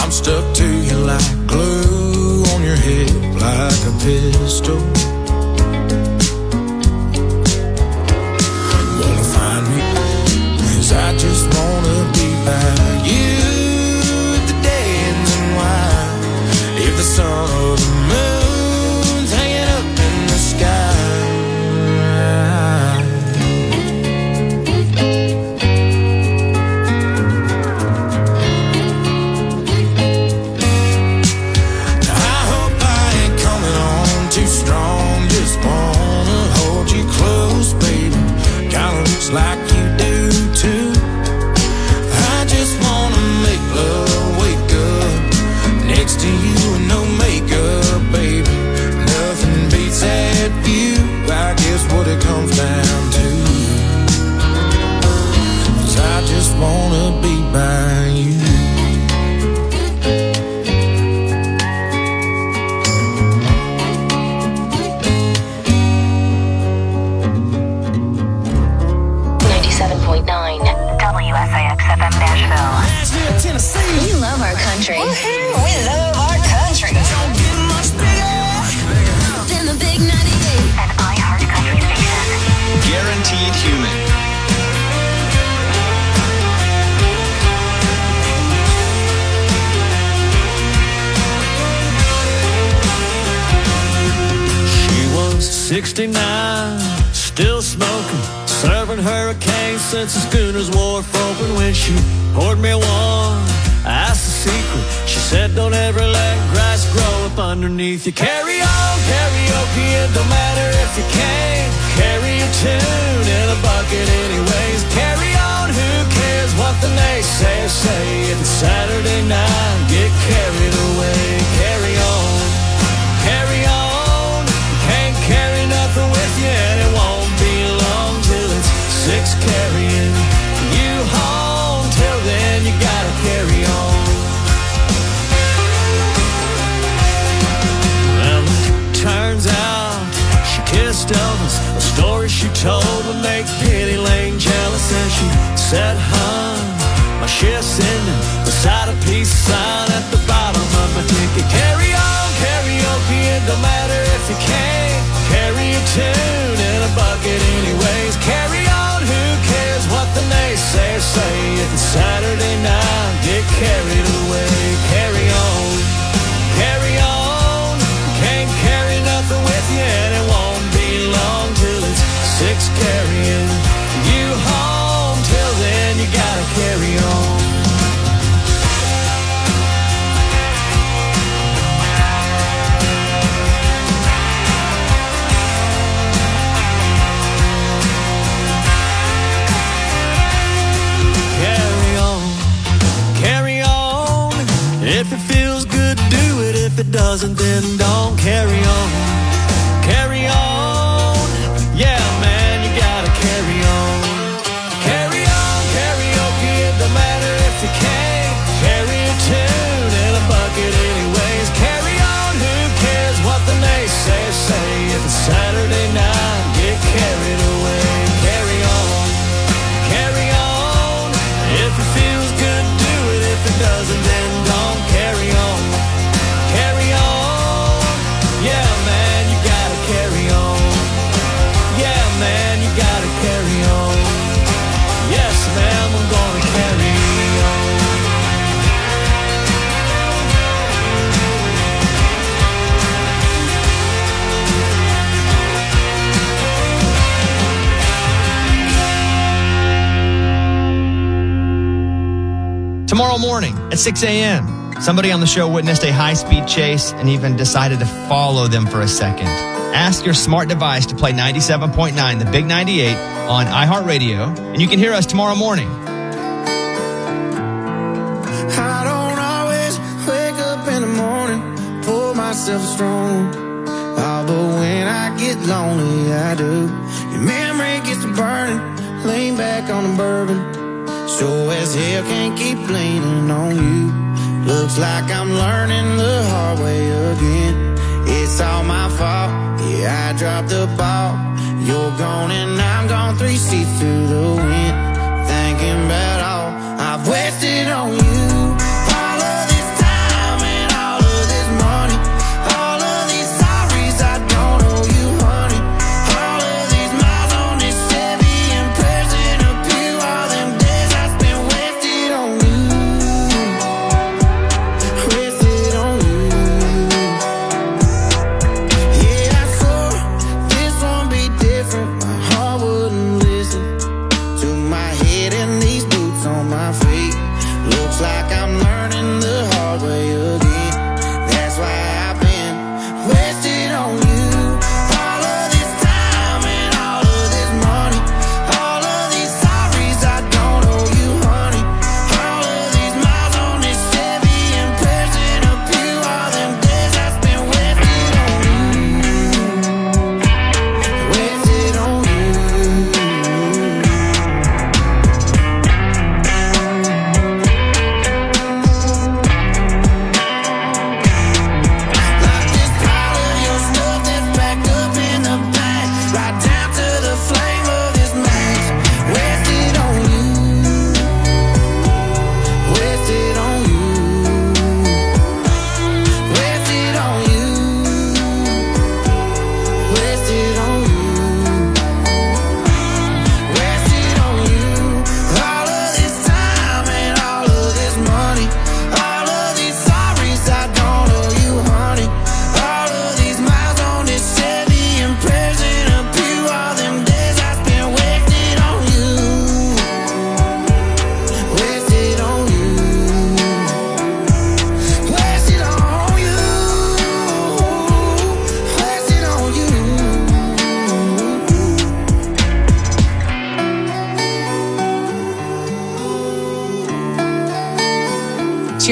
I'm stuck to you like glue on your hip, like a pistol. Will it find me? 'Cause I just wanna be by you if the day ends and why. If the sun or the moon's hanging up in the sky. Like you do too. I just wanna make love, wake up next to you and no makeup, baby. Nothing beats that view. I guess what it comes down to. 'Cause I just wanna be by you. WSIX-FM Nashville. Nashville, Tennessee. We love our country. Woo-hoo, we love our country. Don't get much bigger Then the big 98. An iHeart Country station. Guaranteed human. She was 69, still smoking, serving hurricanes since the schooners wharf open. When she poured me one, I asked the secret. She said, don't ever let grass grow up underneath you. Carry on, karaoke, it don't matter if you can't carry a tune in a bucket anyways. Carry on, who cares what the naysayers say? If it's Saturday night, get carried away. Carry on, carry on. You can't carry nothing with you, and it won't be long till it's six carrying you home. Till then, you gotta carry on. Well, it turns out she kissed Elvis. A story she told would make Penny Lane jealous. And she said, "Hun, my shift's ending," beside a peace sign at the bottom of my ticket. Carry on, karaoke, it don't matter if you can't carry a tune in a bucket anyways. Carry on, who cares what the naysayers say? If it's Saturday night, get carried away. Carry on, carry on. Can't carry nothing with you, and it won't be long till it's six carrying you home. Till then, you gotta carry on. If it feels good, do it. If it doesn't, then don't. Carry on, carry on. Yeah, man, you gotta carry on. Carry on, karaoke, it don't matter if you can't carry a tune in a bucket anyways. Carry on, who cares what the naysayers say? If it's Saturday night, get carried away. Carry on, carry on. If it feels good, do it. If it doesn't, then don't. Carry on, carry on. Yeah, man, you gotta carry on. Yeah, man, you gotta carry on. Yes, ma'am, I'm gonna carry on. Tomorrow morning at 6 a.m., somebody on the show witnessed a high-speed chase and even decided to follow them for a second. Ask your smart device to play 97.9, the Big 98, on iHeartRadio, and you can hear us tomorrow morning. I don't always wake up in the morning, pull myself strong. Oh, but when I get lonely, I do. Your memory gets to burning, lean back on the bourbon. Sure as hell can't keep leaning on you. Looks like I'm learning the hard way again. It's all my fault, yeah, I dropped the ball. You're gone and I'm gone, 3 seats to the wind. Thinking about all I've wasted on you. All of this time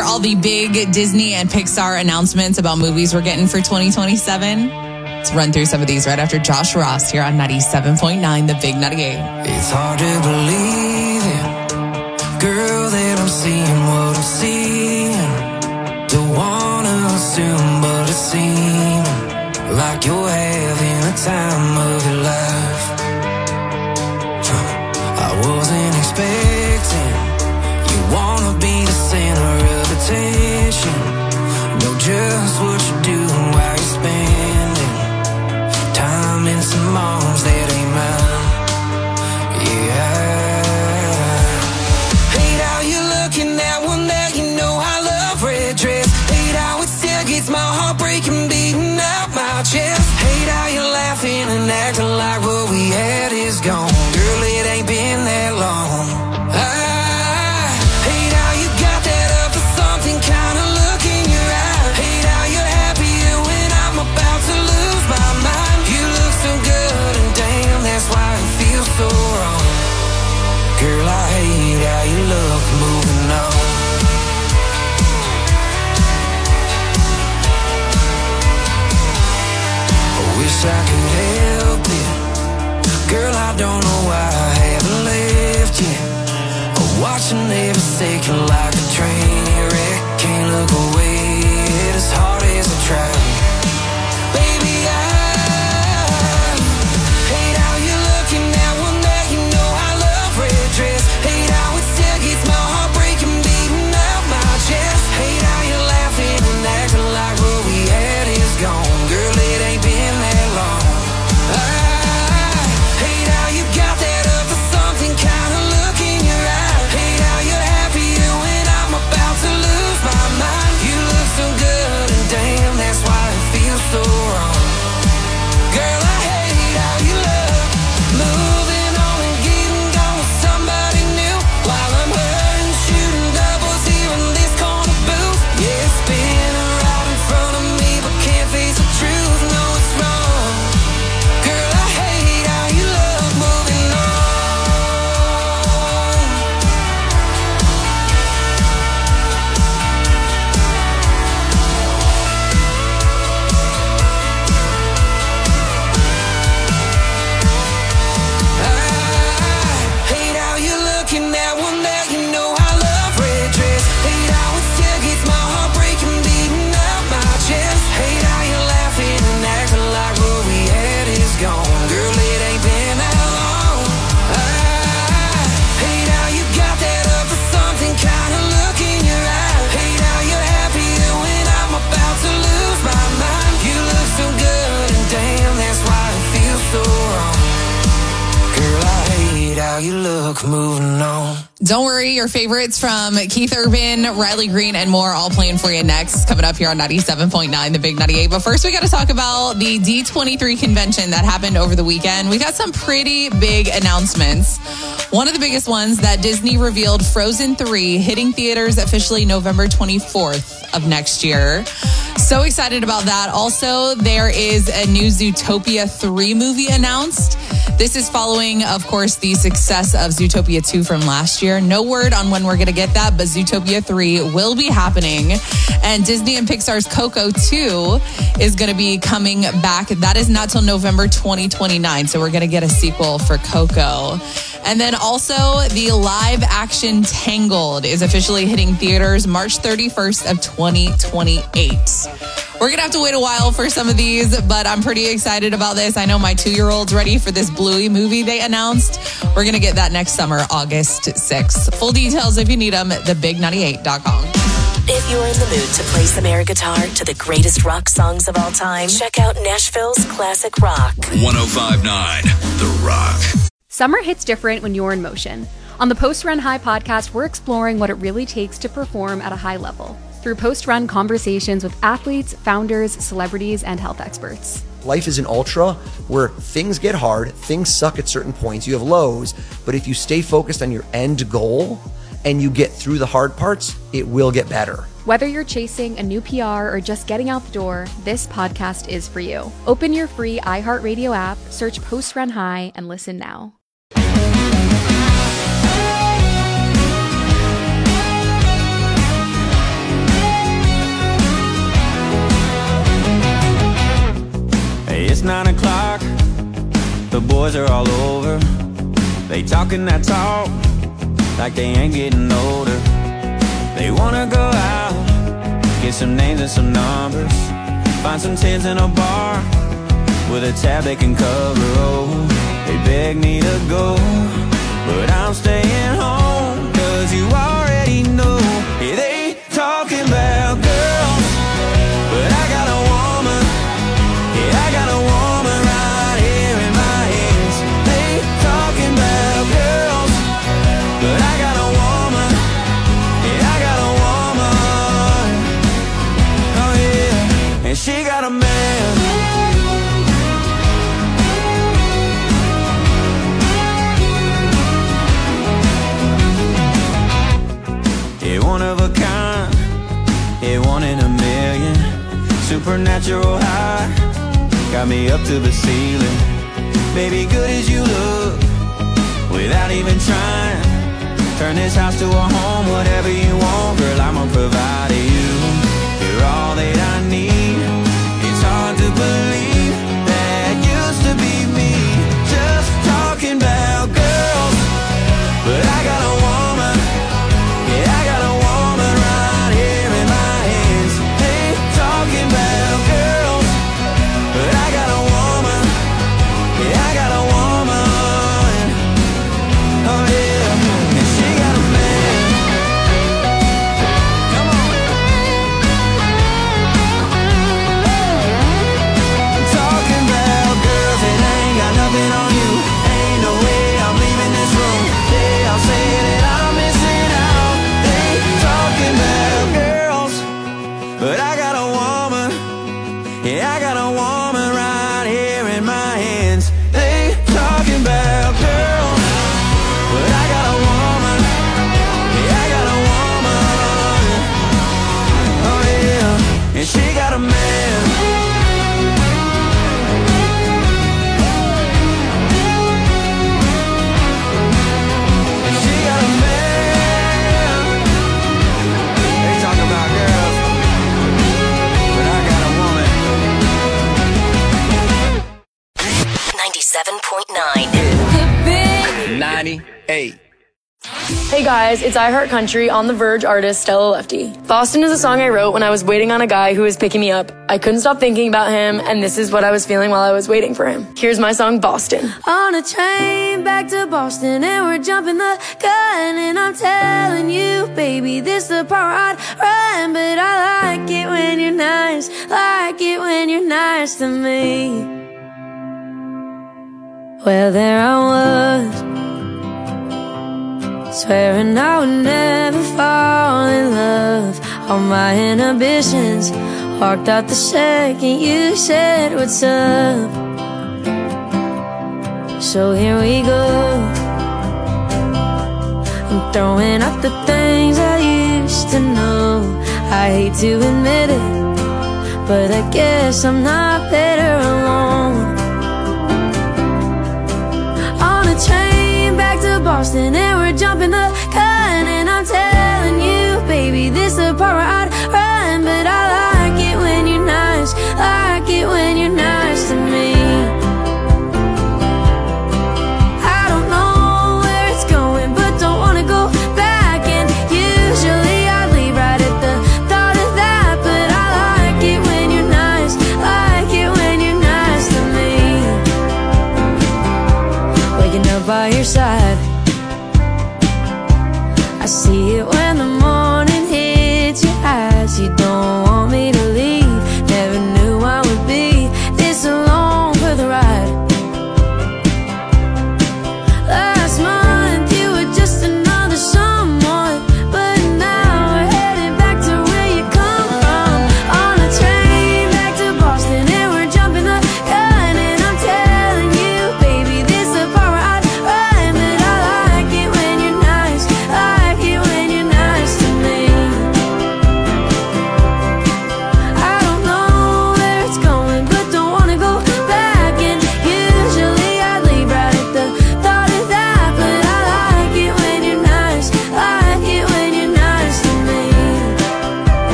hear all the big Disney and Pixar announcements about movies we're getting for 2027? Let's run through some of these right after Josh Ross here on 97.9, The Big 98. It's hard to believe it, girl, that I'm seeing what I'm seeing. Don't wanna assume, but it seems like you're having a time of your life. I wasn't expecting you wanna be the center of attention. Know just what you're doing while you're spending time in some arms that ain't mine. Yeah. Hate how you're looking at one that you know I love red dress. Hate how it still gets my heart breaking, beating out my chest. Hate how you're laughing and acting like what we had is gone. Girl, it ain't been that long. I hate how you got that up for something kind of look in your eye. Hate how you're happier when I'm about to lose my mind. You look so good and damn, that's why it feels so wrong. Girl, I hate how you look moving on. Wish I could help it. Girl, I don't know why I haven't left yet. Watching every second like a train wreck. Can't look away as hard as I try. Baby, I hate how you're looking at one that you know I love red dress. Hate how it still gets my heart breaking, beating out my chest. Hate how you're laughing and acting like what we had is gone. Girl, it ain't been that long. I hate how you got that up for something kind of look in your eye. Hate how you're happier when I'm about to lose my mind. You look so good and damn, that's why it feels so wrong. Girl, I hate how you look, moving on and getting gone with somebody new, while I'm hurting, shooting doubles here in this corner booth. Yeah, spinning right in front of me, but can't face the truth. No, it's wrong. Girl, I hate how you look moving on. I hate how you're looking at one that you know I love red dress. Hate how it still gets my heart breaking, beating out my chest. Hate how you're laughing and acting like what we had is gone. Girl, it ain't been that long. I hate how you got that up for something kind of look in your eye. Hate how you're happier when I'm about to lose my mind. You look so good and damn, that's why it feels so wrong. Girl, I hate how you look moving on. Don't worry, your favorites from Keith Urban, Riley Green, and more all playing for you next. Coming up here on 97.9, The Big 98. But first, we got to talk about the D23 convention that happened over the weekend. We got some pretty big announcements. One of the biggest ones that Disney revealed Frozen 3 hitting theaters officially November 24th of next year. So excited about that. Also, there is a new Zootopia 3 movie announced. This is following, of course, the success of Zootopia 2 from last year. No word on when we're going to get that, but Zootopia 3 will be happening. And Disney and Pixar's Coco 2 is going to be coming back. That is not till November 2029. So we're going to get a sequel for Coco. And then also the live action Tangled is officially hitting theaters March 31st of 2028. We're going to have to wait a while for some of these, but I'm pretty excited about this. I know my 2-year-old's ready for this Bluey movie they announced. We're going to get that next summer, August 6th. Full details if you need them, thebig98.com. If you're in the mood to play some air guitar to the greatest rock songs of all time, check out Nashville's Classic Rock. 105.9 The Rock. Summer hits different when you're in motion. On the Post Run High podcast, we're exploring what it really takes to perform at a high level through post-run conversations with athletes, founders, celebrities, and health experts. Life is an ultra where things get hard, things suck at certain points, you have lows, but if you stay focused on your end goal and you get through the hard parts, it will get better. Whether you're chasing a new PR or just getting out the door, this podcast is for you. Open your free iHeartRadio app, search Post Run High, and listen now. it's 9 o'clock. The boys are all over. They talking that talk like they ain't getting older. They wanna go out, get some names and some numbers, find some tents in a bar with a tab they can cover. Oh, they beg me to go, but I'm staying home, 'cause you already know. Yeah, they talking about girls, but I got a woman. Yeah, I got a woman right here in my hands. They talking about girls, but I got a woman. Yeah, I got a woman. Oh yeah, and she got a man. Yeah, one of a kind. Yeah, 1 in a million. Supernatural high, got me up to the ceiling. Baby, good as you look, without even trying. Turn this house to a home, whatever you want. Girl, I'ma provide to you. You're all that I need. It's hard to believe that used to be me. Just talking about girls, but I got a woman. Yeah, I got a woman right here in my hands. They talking about girls, but I got a woman. Yeah, I got a woman. Oh yeah, and she got a man. Come on. I'm talking about girls that ain't got nothing on you. Ain't no way I'm leaving this room. They all say that I'm missing out. They talking about girls, but I got a woman. Yeah, I got a woman right here in my hands. They talking about girls, but I got a woman. Yeah, I got a woman. Oh yeah, and she got a man. And she got a man. They talk about girls, but I got a woman. 97.9. 98. Hey guys, it's I Heart Country on The Verge artist Stella Lefty. Boston is a song I wrote when I was waiting on a guy who was picking me up. I couldn't stop thinking about him, and this is what I was feeling while I was waiting for him. Here's my song, Boston. On a train back to Boston, and we're jumping the gun, and I'm telling you, baby, this the part where I'd run, but I like it when you're nice, like it when you're nice to me. Well, there I was, swearing I would never fall in love. All my inhibitions walked out the second you said what's up. So here we go, I'm throwing out the things I used to know. I hate to admit it, but I guess I'm not better alone. On a train back to Boston, and we're jumping the gun, and I'm telling you, baby, this the part where I'd run, but I like it when you're nice, like it when you're nice to me. I don't know where it's going, but don't wanna go back, and usually I leave right at the thought of that, but I like it when you're nice, like it when you're nice to me. Waking up by your side, I see it when the morning hits your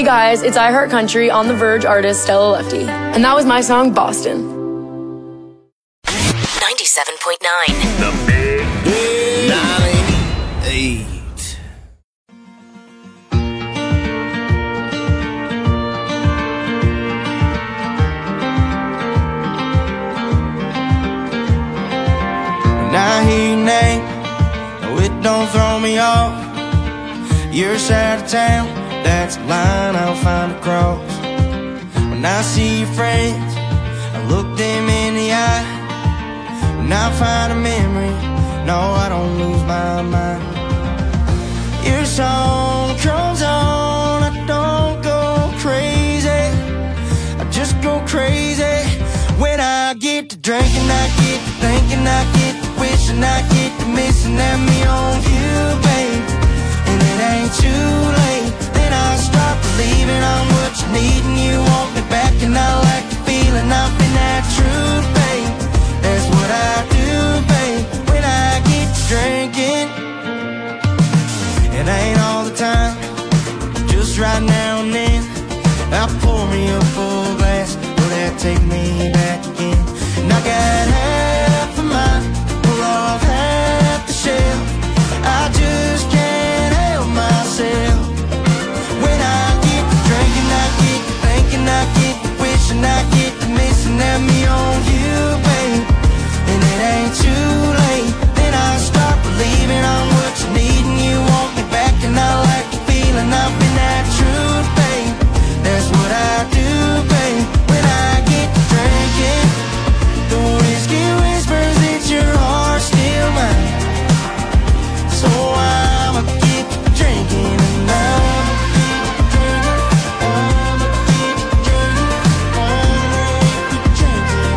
guys, it's I Heart Country on the Verge artist Stella Lefty. And that was my song, Boston. 97.9. The Big 98. When I hear your name, oh, it don't throw me off. Your side of town, that's a line I'll find across. When I see your friends, I look them in the eye. When I find a memory, no, I don't lose my mind. Your song comes on, I don't go crazy, I just go crazy. When I get to drinking, I get to thinking, I get to wishing, I get to missing at me on you, babe. And it ain't too late, then I start believing I'm what you need, and you want me back, and I like the feeling, I've been that truth, babe. That's what I do, babe, when I get to drinking. It ain't all the time, just right now and then. I pour me a full glass, will that take me back again? And I got half of mine, pull off half the shelf. I just can't help myself. When I get to drinking, I get to thinking, I get to wishing, I get to missing at me on you, babe. And it ain't too late, then I start believing I'm what you need, and you want me back, and I like the feeling, I've been that truth, babe. That's what I do, babe, when I get to drinking. The whiskey whispers that your heart's still mine, so I'ma get to drinking, and I'ma get to drinking, I'ma get to drinking, I'ma get to drinking.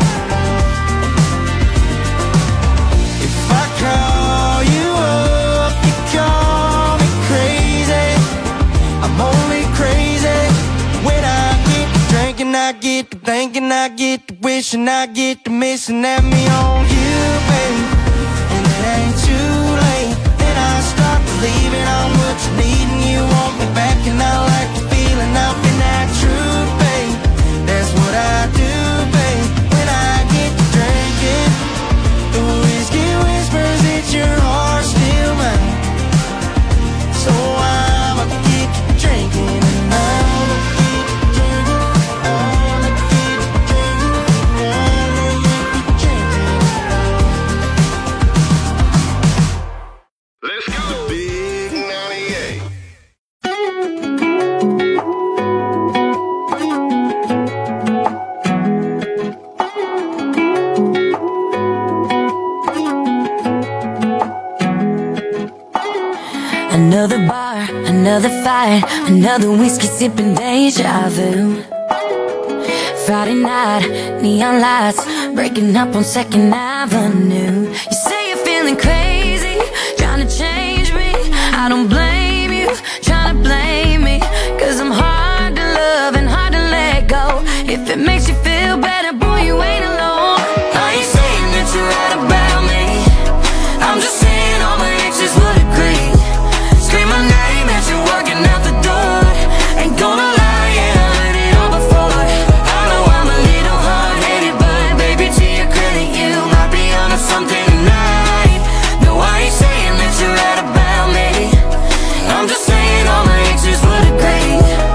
If I call you up, you call me crazy. I'm only crazy when I get to drinking, I get to thinking, I get to wishing, I get to missing at me on you, babe. And it ain't too late, then I start believing I'm what you need, and you want me back, and I like the feeling, I've been that truth, babe. That's what I do, babe, when I get to drinking. The whiskey whispers that your heart's still mine, so I'ma get to drinking, and I'ma get to drinking, I'ma get to drinking, I'ma get to drinking. Let's go. The Big 98. Another bar, another fight, another whiskey sipping deja vu. Friday night, neon lights, breaking up on 2nd Avenue. You say you're feeling crazy, trying to change me. I don't blame you, trying to blame me, 'cause I'm hard to love and hard to let go. If it makes you feel better, boy, you ain't alone. I ain't saying that you're right about me, I'm just saying all my exes would agree. Scream my name as you're walking out the door. Ain't gonna lie, yeah, I heard it all before. I know I'm a little hard-headed, but baby, to your credit, you might be onto something tonight. No, I ain't saying that you're right about me, I'm just saying all my exes would agree.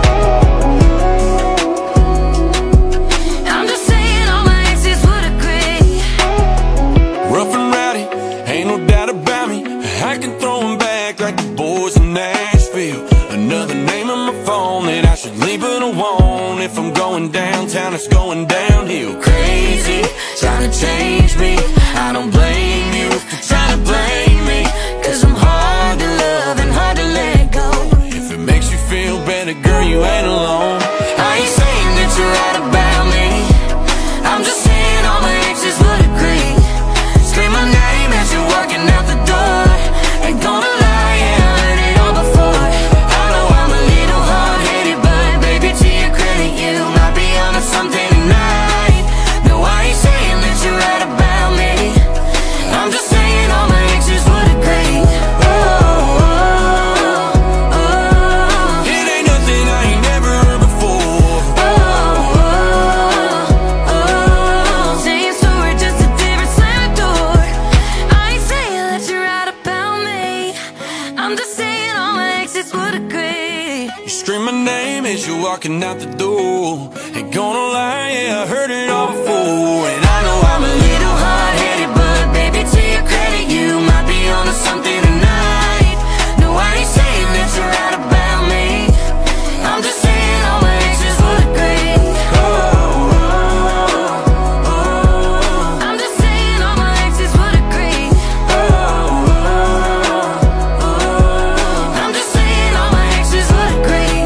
I'm just saying all my exes would agree. Rough and rowdy, ain't no doubt about me. I can throw 'em back like the boys in Nashville. Another name on my phone that I should leave it alone. If I'm going downtown, it's going downhill. Crazy, trying to change me. I don't blame you for trying to blame me, 'Cause I'm hard to love and hard to let go. if it makes you feel better, girl, you ain't alone. I ain't saying that you're right about me, I'm just saying all my exes would agree. Scream my name as you're walking out the door. Ain't gonna lie, yeah, I heard it all before. I know I'm a little hard-headed, but baby, to your credit, you might be onto something tonight. No, I ain't saying that you're right about me, I'm just saying exes would agree. You scream my name as you're walking out the door. Ain't gonna lie, yeah, I heard it all before. And I know I'm a little hard-headed, but baby, to your credit, you might be onto something tonight. No, I ain't saying that you're right about me. I'm just saying all my exes would agree. I'm just saying all my exes would agree. I'm just saying all my exes would agree.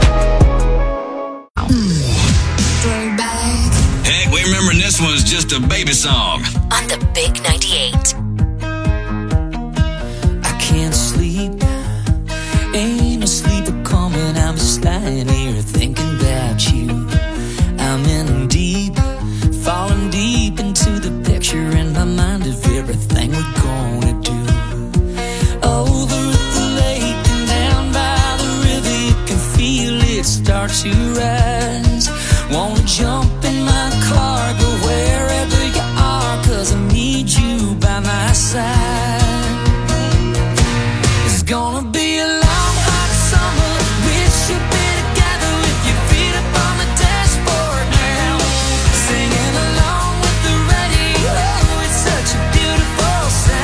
Heck, we remember this one's just a baby song. On the Big 98. I can't sleep. Ain't no sleep coming. I'm just lying here thinking about you. I'm in deep, falling deep into the picture in my mind of everything we're gonna do. Over at the lake and down by the river, you can feel it start to rise. Wanna jump in my car, go wherever you are, 'cause I need you by my side. It's gonna be a long hot summer. We should be together with your feet up on the dashboard now, singing along with the radio. It's such a beautiful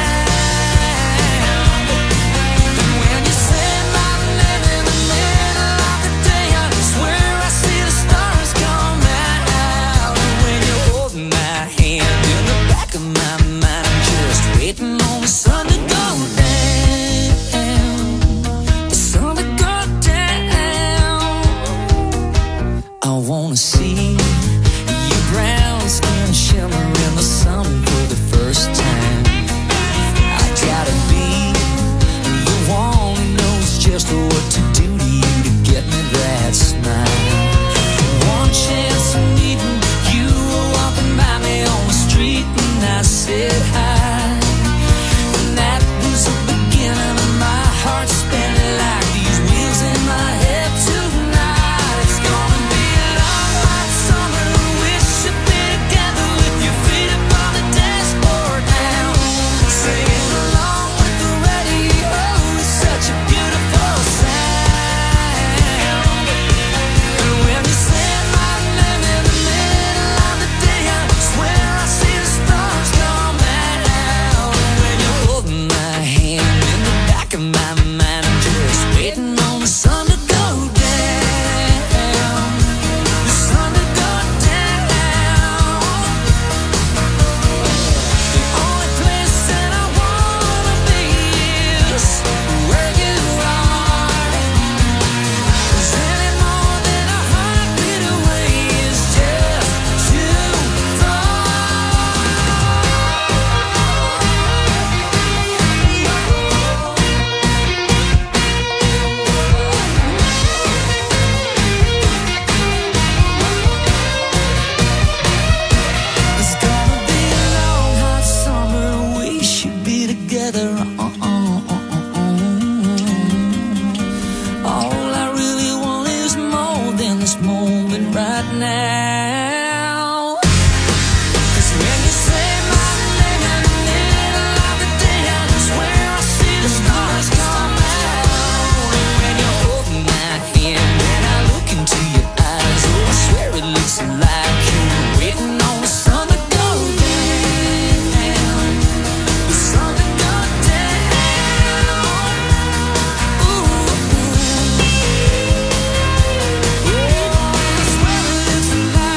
sound. And when you say my name in the middle of the day, I swear I see the stars come out. And when you're holding my hand in the back of my mind, I'm just waiting on the sun to go down. The sun to go down. I wanna see your brown skin shimmer in the sun for the first time. I gotta be the one who knows just what to do to you to get me that smile. One chance of meeting you, were walking by me on the street and I said hi. And that was the beginning of my heart spinning like these wheels in my head tonight. It's gonna be a long hot summer. We should be together with your feet up on the dashboard now, singing along with the radio. It's such a beautiful sound. And when you say my name in the middle of the day, I swear I see the stars come out. And when you're holding my hand in the back of my mind, I'm just waiting on the sun to go down. The sun to go down. The only place that I wanna be is where you are. 'Cause any more than a heartbeat away is just too far. It's gonna be a long hot summer. We should be together. All I really want is more than this moment right now. 'Cause when you say my name in the middle of the day, I swear I see the stars come out. And when you're holding my hand and I look into your eyes, oh, I swear it looks like you're waiting on the sun to go down. The sun to go down. Ooh. I swear it looks like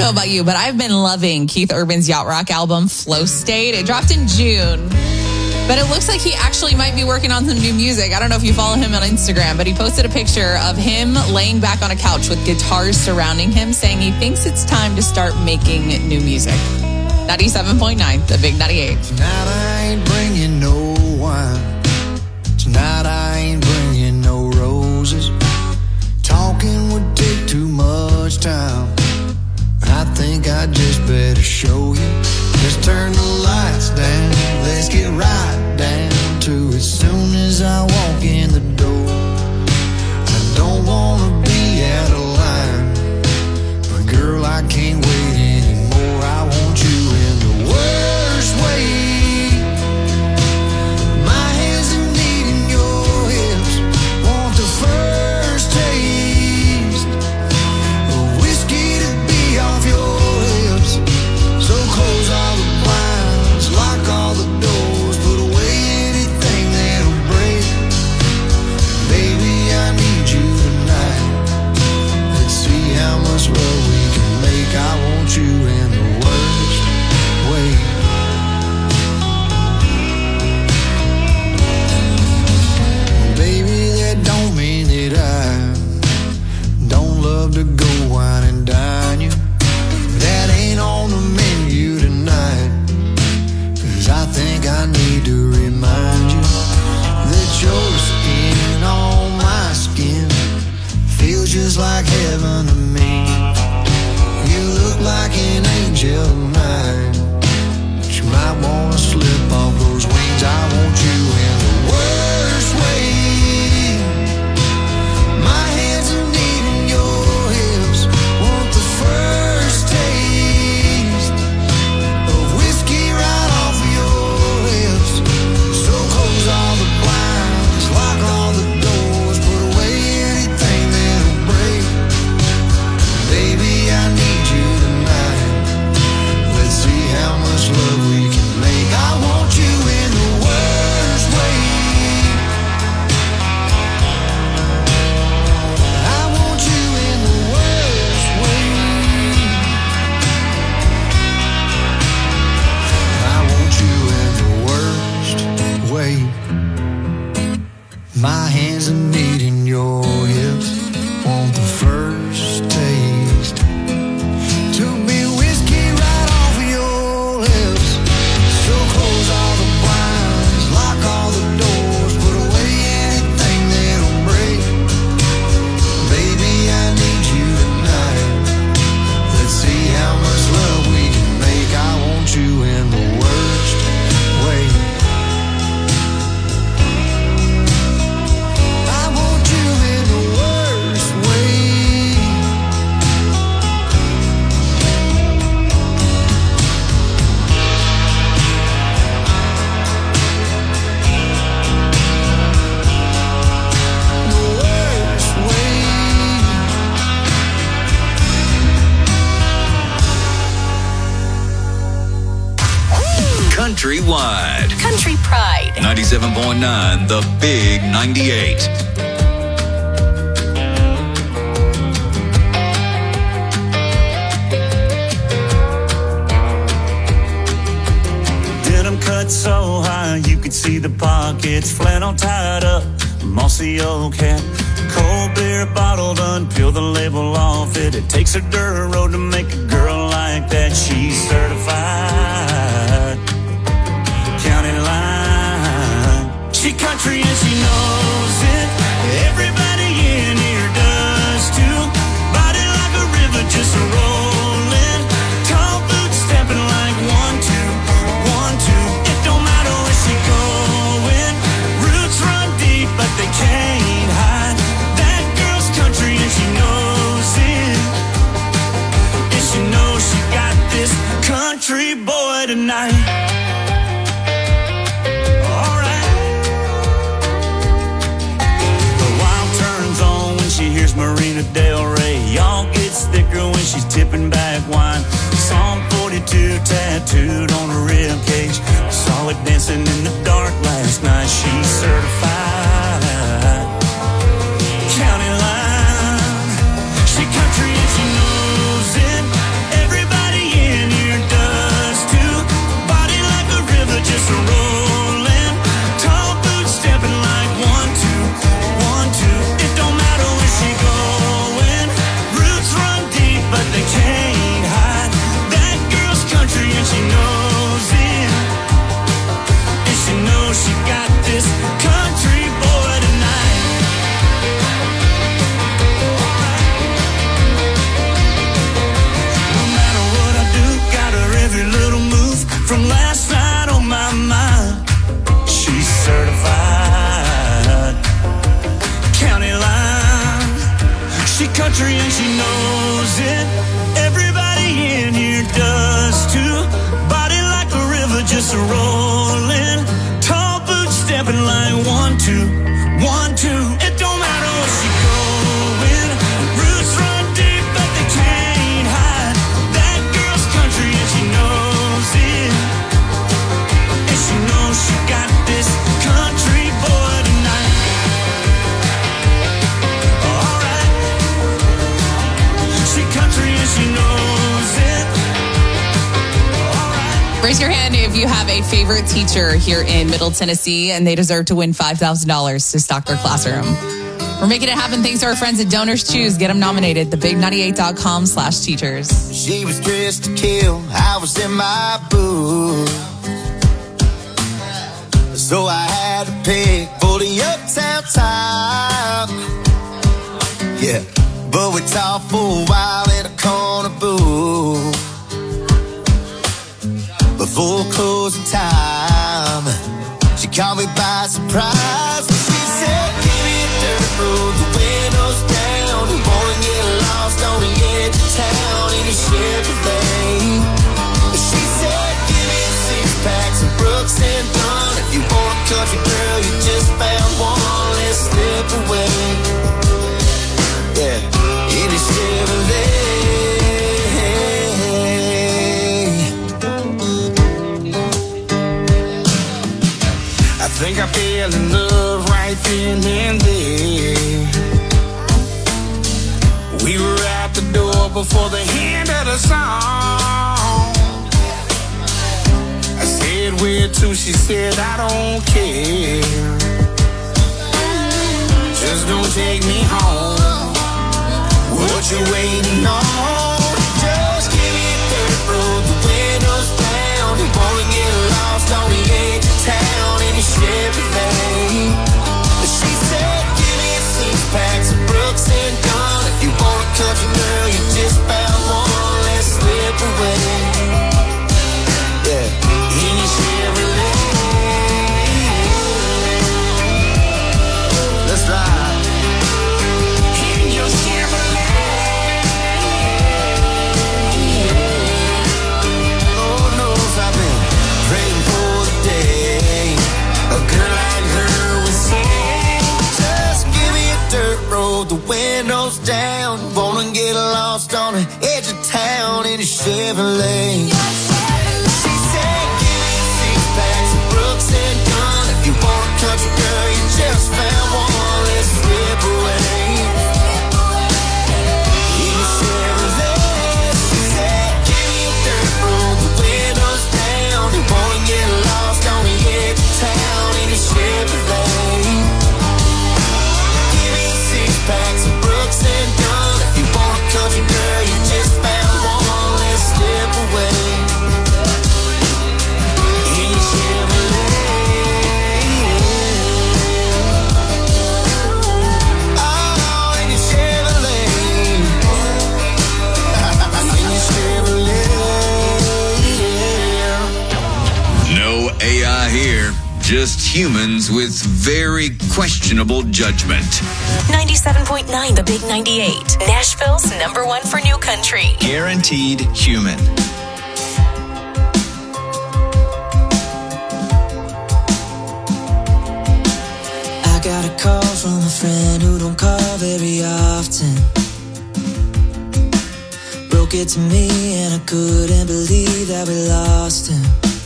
know about you, but I've been loving Keith Urban's Yacht Rock album, Flow State. It dropped in June. But it looks like he actually might be working on some new music. I don't know if you follow him on Instagram, but he posted a picture of him laying back on a couch with guitars surrounding him, saying he thinks it's time to start making new music. 97.9, The Big 98. Tonight I ain't bringing no wine. Tonight I ain't bringing no roses. Talking would take too much time. I think I just better show you. Just turn the lights down. Let's get right down to it. Soon as I walk in the door, I don't wanna be out of line, but girl, I can't wait anymore. I want you in the worst way. My hands are needing your hips. Want the first taste of whiskey to be off your lips. So close all the blinds, lock all the doors, put away anything that'll break. Baby, I need you tonight. Let's see how much love we can make. I want you in the worst way. Baby, that don't mean that I don't love to go wine and dine you. That ain't on the menu tonight. 'Cause I think I need to remind you that your skin on my skin feels just like heaven to me. You look like an angel tonight, but you might wanna slip off those wings. I want you in the worst way. My hands are needing your hips. Want the first taste of whiskey right off of your lips. So close all the blinds, lock all the doors, put away anything that'll break. Baby, I need you tonight. Let's see how much love we can make. I want you in the worst way. I want you in the worst way. I want you in the worst way. My hands are needing your hips. Want the first taste to be whiskey right off of your lips. So close all the blinds, lock all the doors, put away anything that'll break. Baby, I need you tonight. Let's see how much love we can make. I want you in the worst way. I want you in the worst way. The worst way. Countrywide. Country Pride. 97.9, The Big 98. Denim cut so high you could see the pockets, flannel tied up, mossy old hat. Cold beer bottle done, peel the label off it. It takes a dirt road to make a girl like that. She's certified. County line. She country and she knows it. Everybody in here does too. Body like a river just rolling. Tall boots stepping like 1, 2, 1, 2. It don't matter where she going. Roots run deep but they can't hide. That girl's country and she knows it. And she knows she got this country boy tonight. Marina Del Rey, y'all gets thicker when she's tipping back wine. Psalm 42 tattooed on her rib cage. Saw it dancing in the dark last night. She's certified. County line. She country and she knows it. Every hips are rolling, tall boots stepping like 1, 2, 1, 2. It don't matter where she going, roots run deep but they can't hide. That girl's country and she knows it, and she knows she got this country boy tonight. Alright, she country and she knows it. Raise your hand if you have a favorite teacher here in Middle Tennessee and they deserve to win $5,000 to stock their classroom. We're making it happen thanks to our friends at Donors Choose. Get them nominated. Thebig98.com/teachers. She was dressed to kill, I was in my booth. So I had to pick for the uptown talk. Yeah, but we talked for a while in a corner booth. Before closing time, she caught me by surprise. She said, give me a dirt road, the windows down. You wanna get lost on the edge of town in a Chevrolet. She said, give me a 6-pack, some Brooks and Dunn. If you want a country girl, you just found one. Let's slip away. Yeah, in a Chevrolet. I think I fell in love right then and there. We were out the door before the end of the song. I said, where to? She said, I don't care. Just don't take me home. What you waiting on? Just give me a dirt road, the windows down. You wanna get lost on the edge of town in a Chevrolet. She said, give me a 6-pack, some Brooks and Dunn. If you want a country girl, you just found one. Let's slip away. Yeah, in a Chevrolet. Let's ride. In your Chevrolet. Lord knows I've been praying for the day a girl like her would sing. Just give me a dirt road, the windows down. Wanna get lost on the edge of town in a Chevrolet. She said, give me a 6-pack, some Brooks and Dunn. If you want a country girl, you just found one. Let's slip away. In a Chevrolet. She said, give me a dirt road, the windows down. You wanna get lost on the edge of town in a Chevrolet. Give me a 6-pack, some Brooks and Dunn. If you want a country girl, you just found one. Let's slip away. In a Chevrolet. Oh, in a Chevrolet. In a Chevrolet. No AI here, just humans with very questionable judgment. 97.9 The Big 98. Nashville's #1 for new country. Guaranteed human. I got a call from a friend who don't call very often. Broke it to me and I couldn't believe that we lost him.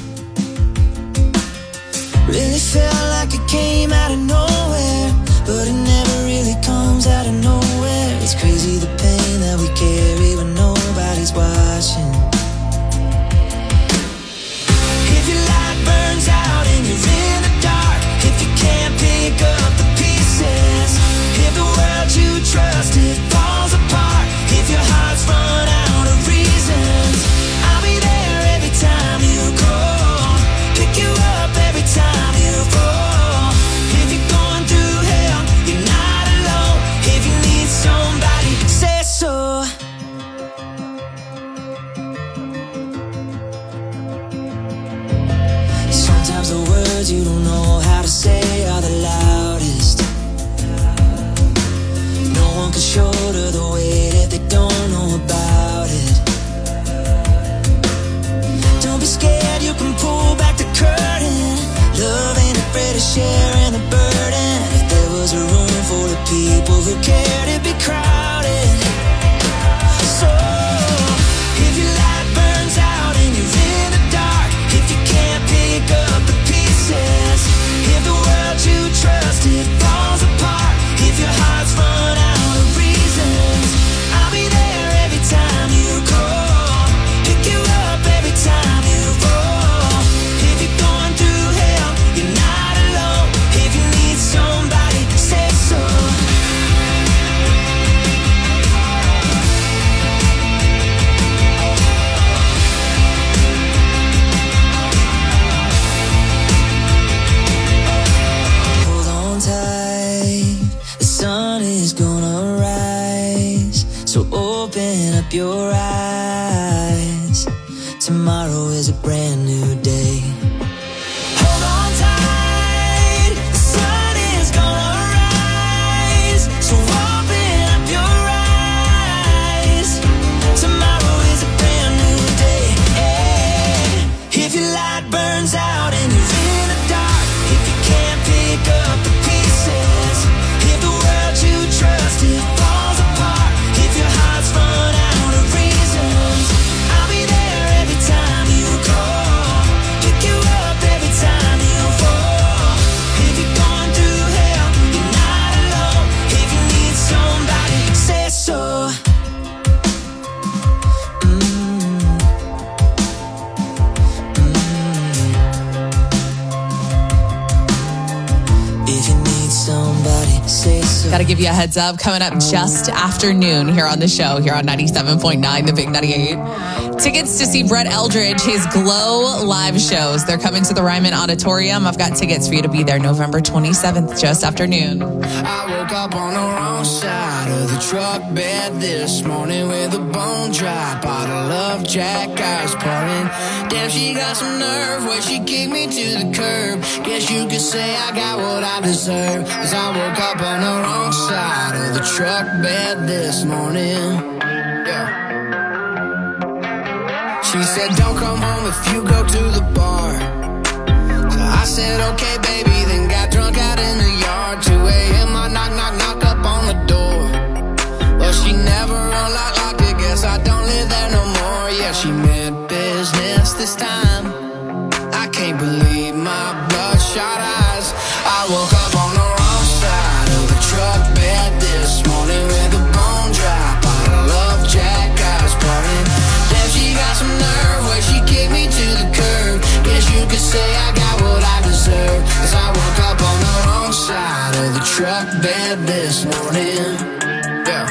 Really felt like it came out of nowhere, but it never really comes out of nowhere. It's crazy the pain that we carry when nobody's watching. If your light burns out and you're in the dark, if you can't pick up the pieces, if the world you trusted falls apart, if your heart's run out of reasons, I'll be there every time you call, pick you up every time you fall. If you're going through hell, you're not alone. If you need somebody, say so. Sometimes the words you don't know how to say are the loudest. No one can shoulder the weight if they don't know about it. Don't be scared, you can pull back the curtain. your eyes. Tomorrow is a brand new day. Hold on tight, the sun is gonna rise. So open up your eyes. Tomorrow is a brand new day. If your light burns out and you're in the dark, if you can't pick up the pieces, if the world you trusted falls apart, if your heart's run out of reasons, I'll be there every time you call, pick you up every time you fall. If you're going through hell, you're not alone. If you need somebody, say so. If you need somebody, say so. Got to give you a heads up. Coming up just after noon here on the show, here on 97.9, the Big 98. Tickets to see Brett Eldridge, his Glow live shows. They're coming to the Ryman Auditorium. I've got tickets for you to be there November 27th, just after noon. I woke up on the wrong side of the truck bed this morning with a bone dry bottle of Jack Ice pouring. Damn, she got some nerve where she kicked me to the curb. Guess you could say I got what I deserve, 'cause I woke up on the wrong side of the truck bed this morning. Yeah. She said, don't come home if you go to the bar. So I said, okay, baby, then got drunk out in the yard. 2 a.m., I knock up on the door. Well, she never unlocked it, guess I don't live there no more. Yeah, she meant business this time. I can't believe my bloodshot eyes. I woke up on the wrong side of the truck bed this morning with a bone dry bottle of Jack Ice pouring. Damn, she got some nerve where she kicked me to the curb. Guess you could say I got what I deserve, 'cause I woke up on the wrong side of the truck bed this morning. Yeah.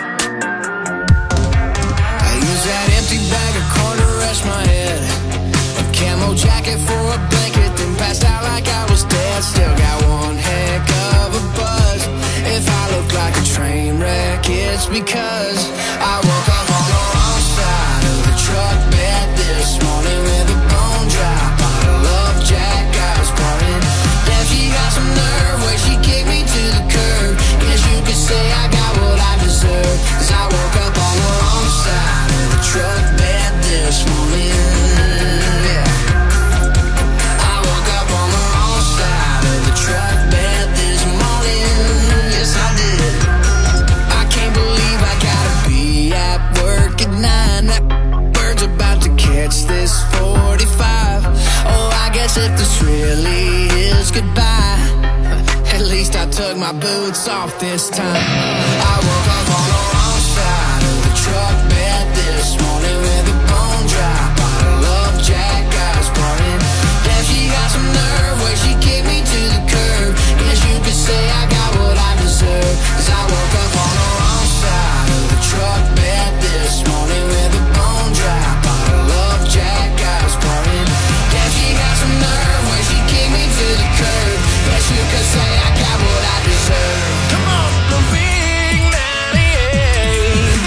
I use that empty bag of corn to rest my head, a camo jacket for a blanket, then passed out like I was dead. Still got one heck of a buzz. If I look like a train wreck, it's because I woke up on the wrong side of the truck bed this morning with a bone dry bottle of Jack Ice pouring. Damn, she got some nerve where she kicked me to the curb. Guess you could say I got what I deserve, 'cause I woke up on the wrong side of the truck bed this morning. Yeah. I woke up on the wrong side of the truck bed this morning. Yes, I did. I can't believe I gotta be at work at 9. That bird's about to catch this 45. Oh, I guess if this really is goodbye, at least I took my boots off this time. I woke up on the wrong side of the truck bed this morning with a bone dry bottle of Jack Ice pouring. Damn, she got some nerve where she kicked me to the curb. Guess you could say I got what I deserve, 'cause I woke up on the wrong side of the truck bed this morning with a bone dry bottle of Jack Ice pouring. Damn, she got some nerve where she kicked me to the curb. Guess you could say I got what I deserve. Come on, the Big 98.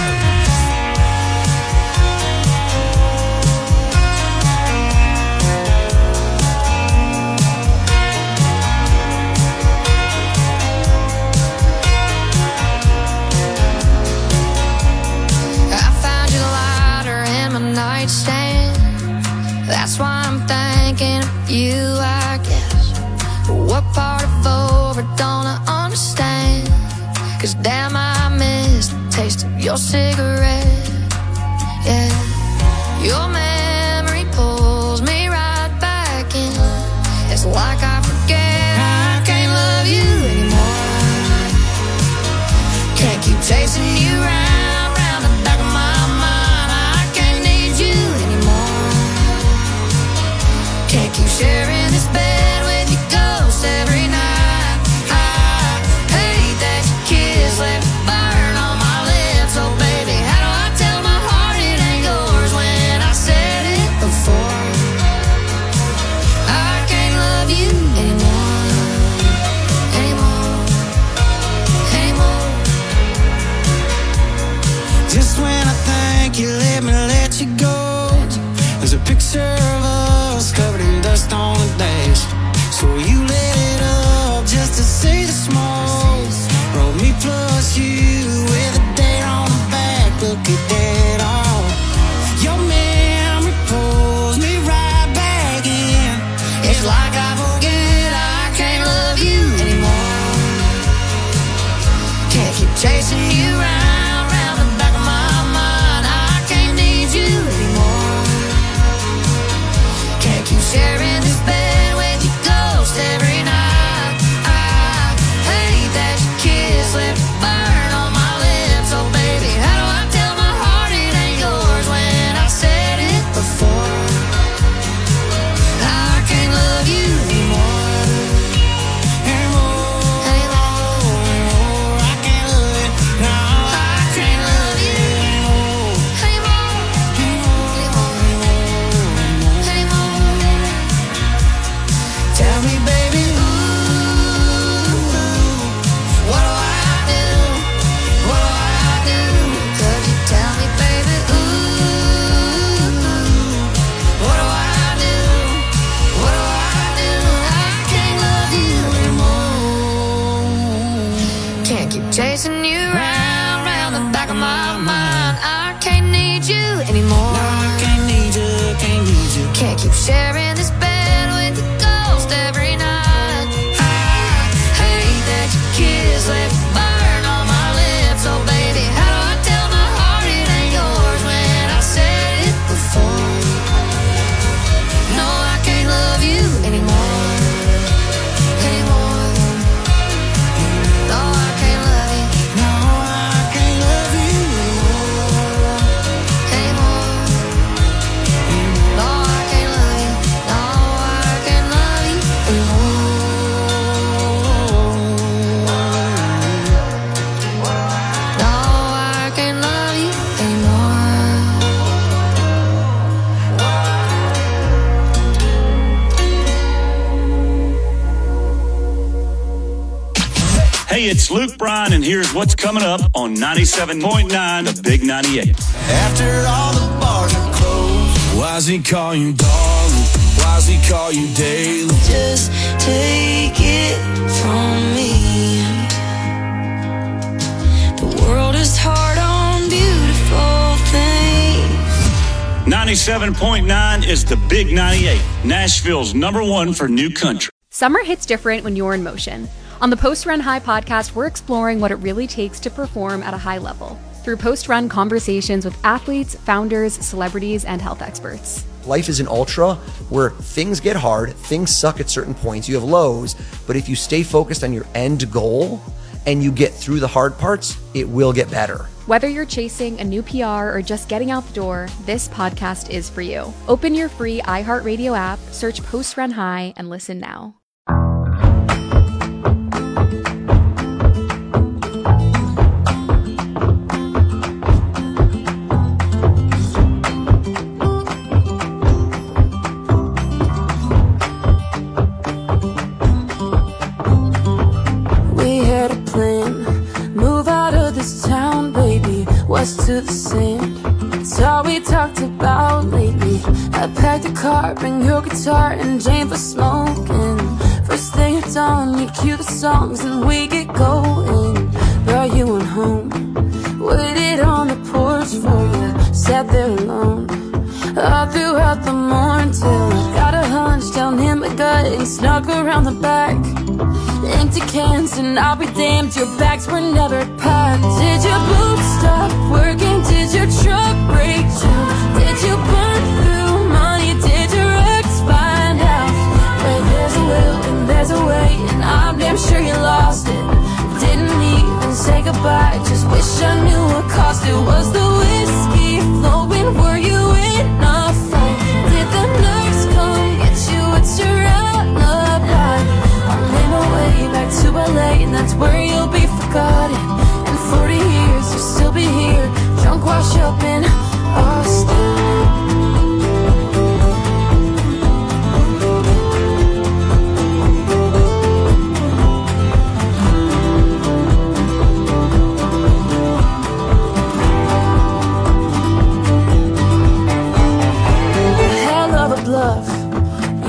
I found your lighter in my nightstand. That's why I'm thinking of you, I guess. What part of over don't I understand? 'Cause damn, I miss the taste of your cigarette. Yeah, your memory pulls me right back in. It's like I forget I can't love you anymore. Can't keep chasing you round the back of my mind. I can't need you anymore. Can't keep sharing this bed with your ghost every night. I hate that your kiss left a burn on my lips. Oh baby, how do I tell my heart it ain't yours when I said it before? I can't love you anymore, anymore, anymore. Just when I think you live windows covered in dust on the dash. So you lit it up just to see the smoke. Roll me plus you with a date on the back. Look at that all. Your memory pulls me right back in. It's like I forget I can't love you anymore. Can't keep chasing you round the back of my mind. I can't need you anymore. Can't keep sharing this bed with your ghost every night. I hate that your kiss left a burn on my lips. Oh baby, how do I tell my heart it ain't yours when I said it before? I can't love you anymore. I can't love you. No, I can't love you anymore. Tell me, baby, what do I do? What do I do? Could you tell me, baby, what do I do? What do I do? I can't love you anymore. Can't keep chasing you round the back of my mind. I can't need you anymore. No, I can't need you, can't need you. Can't keep sharing this bed with your ghost every night. I hate that your kiss left a burn on my lips. Oh baby, how do I tell my heart it ain't yours when I said it before? No, I can't love you anymore. No, I can't love you. No, I can't love you anymore. No, I can't love you. No, I can't love you anymore. No, I can't love you Hey, it's Luke Bryan, and here's what's coming up on 97.9 The Big 98. After all the bars are closed, why's he call you darling? Why's he call you daily? Just take it from me. The world is hard on beautiful things. 97.9 is The Big 98, Nashville's #1 for new country. Summer hits different when you're in motion. On the Post Run High podcast, we're exploring what it really takes to perform at a high level through post-run conversations with athletes, founders, celebrities, and health experts. Life is an ultra where things get hard, things suck at certain points, you have lows, but if you stay focused on your end goal and you get through the hard parts, it will get better. Whether you're chasing a new PR or just getting out the door, this podcast is for you. Open your free iHeartRadio app, search Post Run High, and listen now. West to the sand, it's all we talked about lately. I packed a car, bring your guitar and Jane for smoking. First thing at dawn, you cue the songs and we get going. Brought you on home, waited on the porch for you, sat there alone all throughout the morning till I got a hunch down in my gut and snuck around the back. Empty cans and I'll be damned, your bags were never packed. Did your boots stop working? Did your truck break down? Did you burn through money? Did your ex find out? Well, there's a will and there's a way, and I'm damn sure you lost it. Didn't even say goodbye, just wish I knew what cost it. Was the whiskey flowing? Were you in a fight? Did the nurse come get you? What's your alibi? I'm in my way back to LA, and that's where you'll be forgotten. In 40 years, you'll still be here, drunk, washed up in Austin.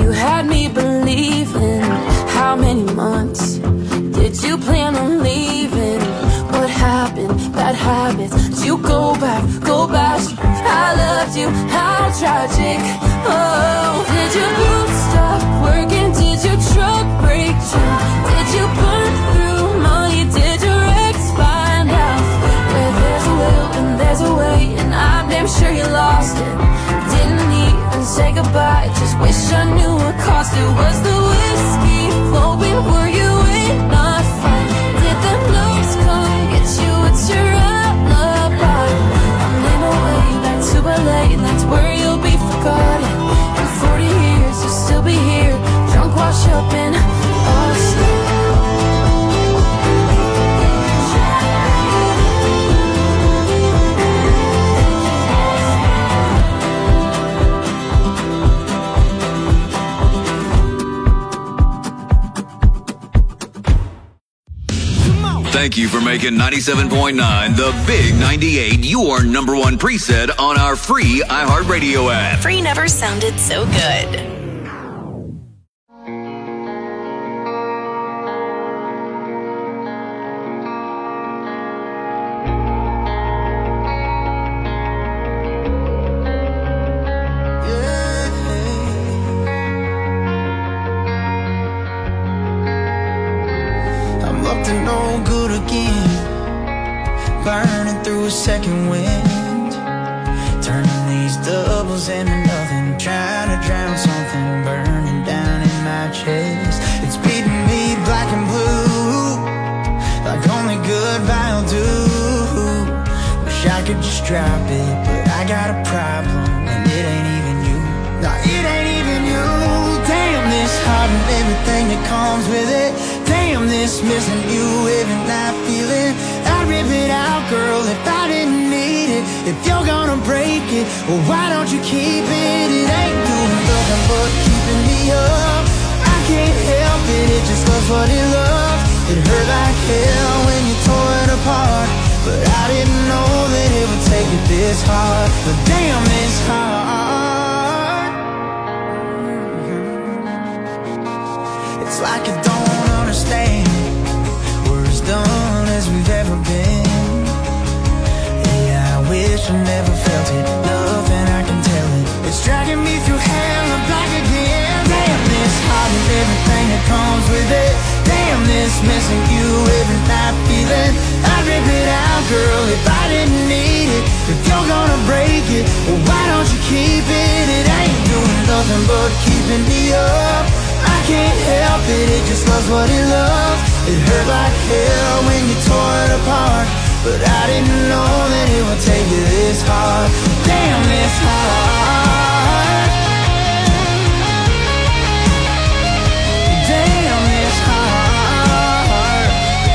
You had me believing. How many months did you plan on leaving? What happened? Bad habits. Did you go back? I loved you. How tragic. Oh, did your boots stop working? Did your truck break down? Did you burn through money? Did your ex find out? Where there's a will and there's a way, and I'm damn sure you lost it. Didn't even say goodbye. Just wish I knew what cost it. Was the whiskey flowing? Were you in a fight? Did the notes come get you? It's your alibi. I'm in a way back to LA, and that's where you'll be forgotten. In 40 years you'll still be here, drunk, wash up in Austin. Thank you for making 97.9 the Big 98 your number one preset on our free iHeartRadio app. Free never sounded so good. Burning through a second wind, turning these doubles into nothing, trying to drown something burning down in my chest. It's beating me black and blue, like only goodbye will do. Wish I could just drop it, but I got a problem, and it ain't even you. No, it ain't even you. Damn this heart and everything that comes with it. Damn this missing you every night feeling. I'd rip it out, girl, if I didn't need it. If you're gonna break it, well, why don't you keep it? It ain't doing nothing but keeping me up. I can't help it, it just loves what it loves. It hurt like hell when you tore it apart, but I didn't know that it would take it this hard. But damn, this hard. It's like I don't understand. We're as done as we've ever been. Yeah, I wish I never felt it. Nothing I can tell it. It's dragging me through hell and back again. Damn this heart and everything that comes with it. Damn this missing you every night feeling. I'd rip it out, girl, if I didn't need it. If you're gonna break it, well, why don't you keep it? It ain't doing nothing but keeping me up. I can't help it, it just loves what it loves. It hurt like hell when you tore it apart, but I didn't know that it would take you this hard. Damn this hard. Damn this hard.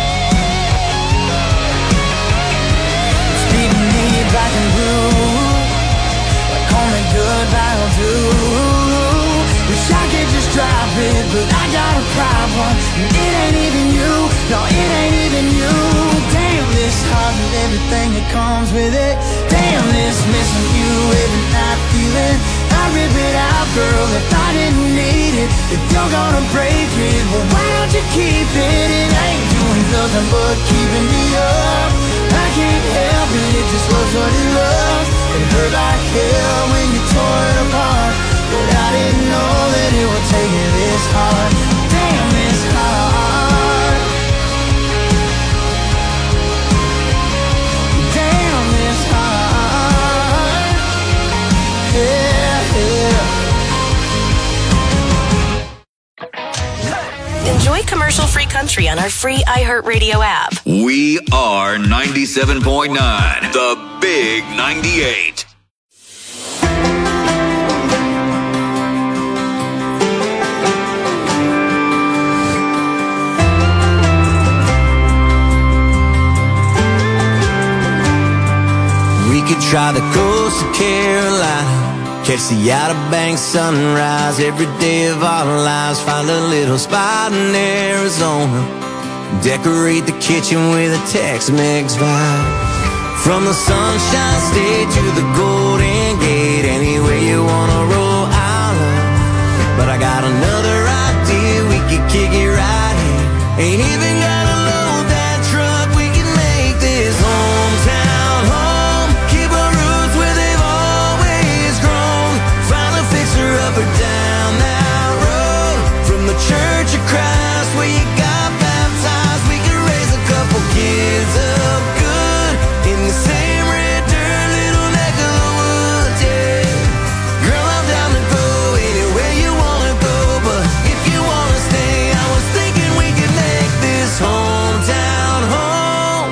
It's beating me black and blue, like only goodbye will do. Wish I could just drop it, but I got a problem. And it ain't even you, no, it ain't even you. Damn this heart and everything that comes with it. Damn this missing you every night feeling. I'd rip it out, girl, if I didn't need it. If you're gonna break it, well, why don't you keep it? It ain't doing nothing but keeping me up. I can't help it, it just loves what it loves. It hurt like hell when you tore it apart, but I didn't know that it would take it this hard. Damn this hard. Damn this hard. Yeah, yeah. Enjoy commercial-free country on our free iHeartRadio app. We are 97.9, the Big 98. We could try the coast of Carolina, catch the Outer Banks sunrise every day of our lives. Find a little spot in Arizona, decorate the kitchen with a Tex-Mex vibe. From the Sunshine State to the Golden Gate, anywhere you wanna roll, I'll love. But I got got another idea, we could kick it right here. Ain't even gotta load that truck, we can make this hometown home. Keep our roots where they've always grown. Find a fixer-upper down that road. From the Church of Christ where you got baptized, we can raise a couple kids up good in the same red dirt, little neck of the woods, yeah. Girl, I'm down to go anywhere you wanna go, but if you wanna stay, I was thinking we could make this hometown home.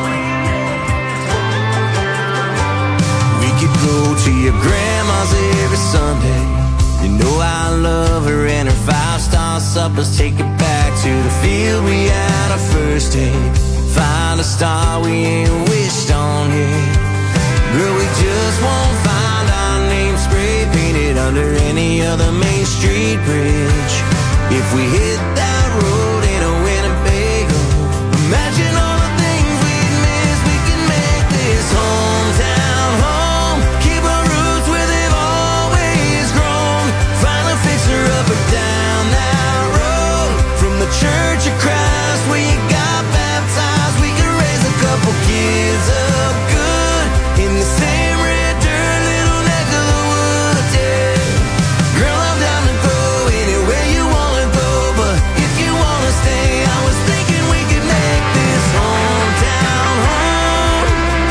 We could go to your grandma's every Sunday. You know I love her and her 5-star suppers. Take it back to the field we had our first date. Find a star we ain't wished on yet. Girl, we just won't find our name spray painted under any other Main Street bridge. If we hit that road in a Winnebago, imagine all the things we'd miss. We can make this hometown home. Keep our roots where they've always grown. Find a fixer-upper down that road. From the Church of Christ where you got baptized, we can raise a couple kids up good in the same red dirt, little neck of the woods, yeah. Girl, I'm down to go anywhere you wanna go, but if you wanna stay, I was thinking we could make this hometown home.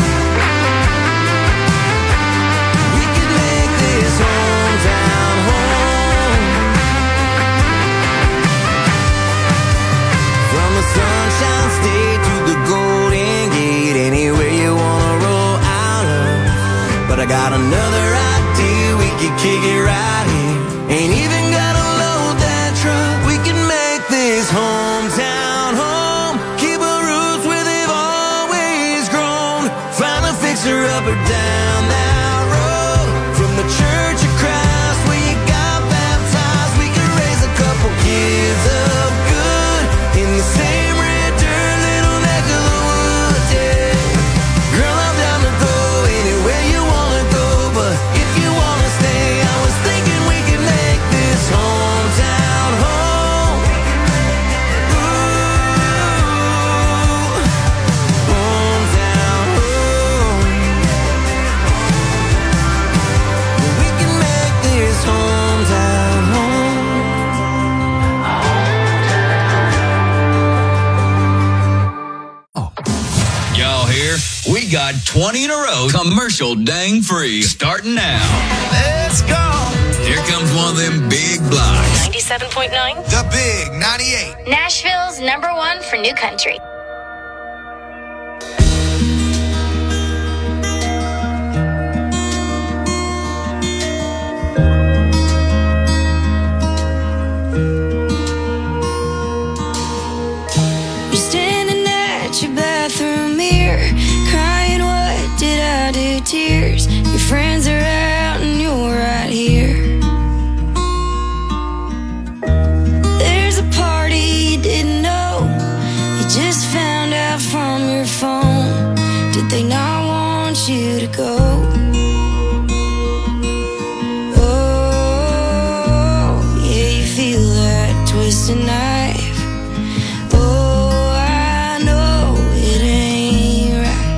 We could make this hometown home. From the Sunshine State to the Golden Gate, anywhere you wanna roll out of. But I got another idea, we could kick it right here. Ain't even gotta load that truck, we can make this hometown home. Keep our roots where they've always grown. Find a fixer-upper down that road. From the Church of Christ where you got baptized, we can raise a couple kids up good in the same red dirt, little neck of the woods, yeah. Girl, I'm down to go anywhere you wanna go, but if you wanna stay, I was thinking we could make this hometown home. Ooh, hometown home. We can make this hometown home. Y'all hear? We got 20 in a row, commercial dang free, starting now. Let's go. Here comes one of them big blocks. 97.9. The Big 98. Nashville's #1 for new country. You're standing at your bathroom mirror, crying, what did I do? Tears. Your friends are out and you're right here. There's a party you didn't know, you just found out from your phone. Did they not want you to go? Oh, yeah, you feel that twisted knife. Oh, I know it ain't right.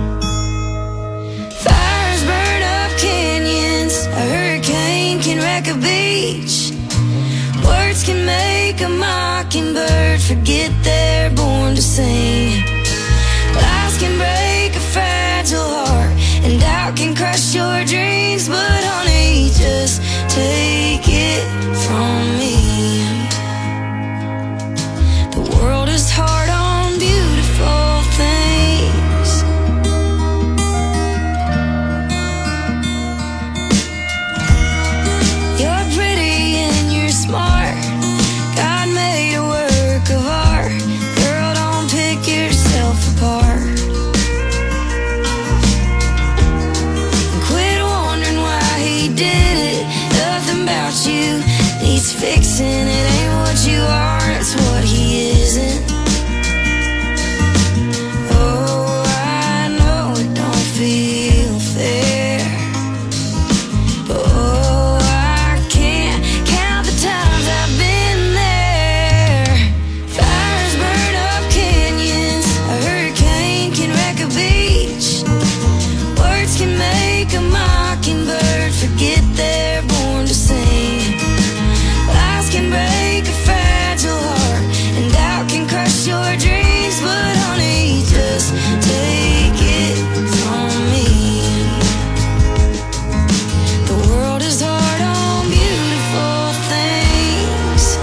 Fires burn up canyons, a hurricane can wreck a beach. Words can make a mockingbird forget they're born to sing. Lies can break a fragile heart, and doubt can crush your dreams. But honey, just take it from me. The world is hard on beautiful things. You're pretty and you're smart. God made a work of art. Girl, don't pick yourself apart. Quit wondering why he did it. Nothing about you needs fixing. It ain't what you are.